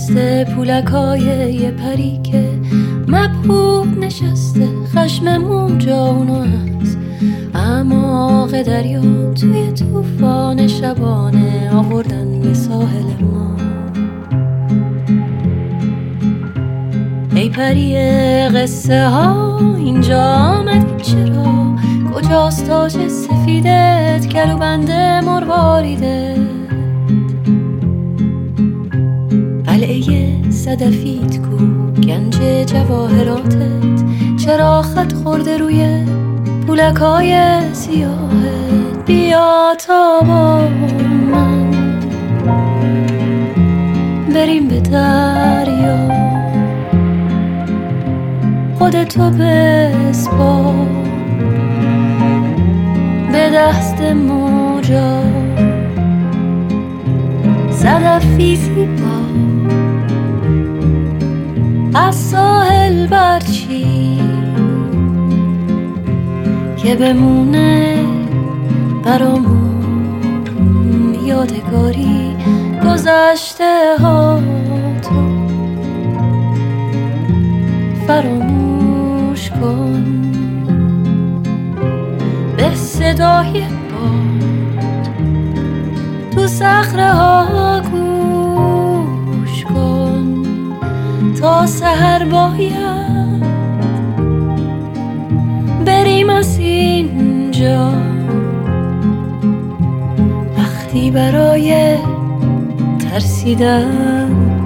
دست پولکای یه پری که مبهوت نشسته، خشم موجا اونو از اعماق دریا توی طوفان شبانه آوردن به ساحل ما. ای پری قصه ها اینجا آمد چرا؟ کجاست تاج سفیدت گلو بنده مرواریده؟ قلعه صدفیت کو گنج جواهراتت چرا خط خورده روی پولکای سیاهت؟ بیا تا با من بریم به دریا، خودتو بسپار به دست موجا. صدفی زیبا از ساحل برچی که بمونه برامون یادگاری گذشته ها تو. فراموش کن به صدای باد تو صخره ها گوش کن تا سحر باید بریم از اینجا. وقتی برای ترسیدن